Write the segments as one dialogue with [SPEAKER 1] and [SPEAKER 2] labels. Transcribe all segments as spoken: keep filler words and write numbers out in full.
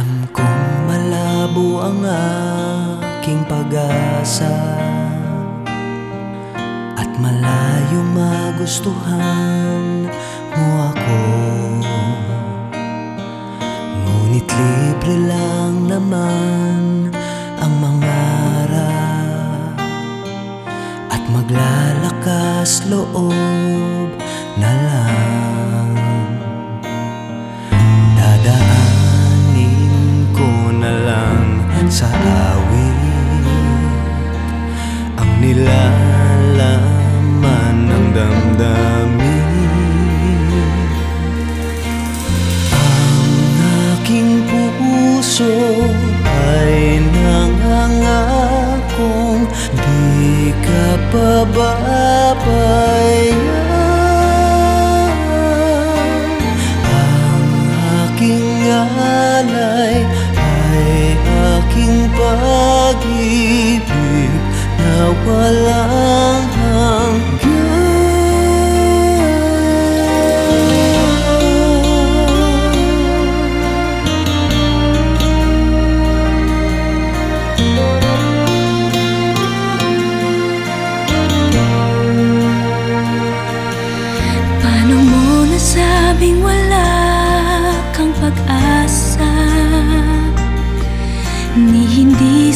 [SPEAKER 1] Alam kong malabo ang aking pag-asa at malayo magustuhan mo ako. Ngunit libre lang naman ang mangarap at maglalakas loob na lang. Dadaanin ko na lang sa awit ang nilalaman ng damdamin. Ang aking puso ay nangangakong di ka pababayaan. Alay ay aking pag-ibig na walang hanggan.
[SPEAKER 2] Paano mo nasabing wala kang pag-asa, ni hindi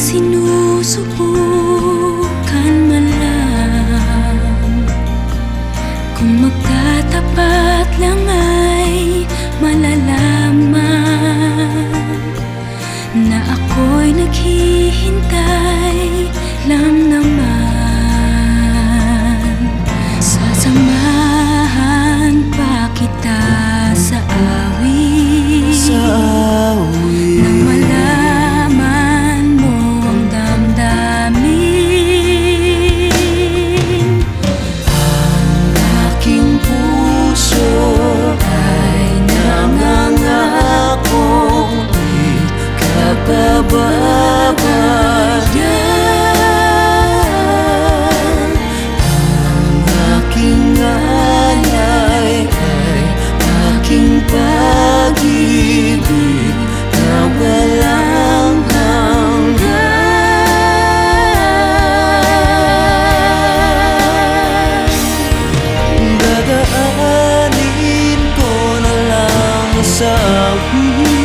[SPEAKER 2] sinusubukan man lang? Kung magkatapat lang ay malalaman na ako'y naghihintay lang naman. Sasamahan pa kita sa awit,
[SPEAKER 1] Sa awit
[SPEAKER 2] nang malaman mo ang damdamin.
[SPEAKER 1] ang aking puso ay nangangakong di ka pababayaan. Ang aking alay ay aking pag-ibig na walang hanggan. Dadaanin ko na lang sa awit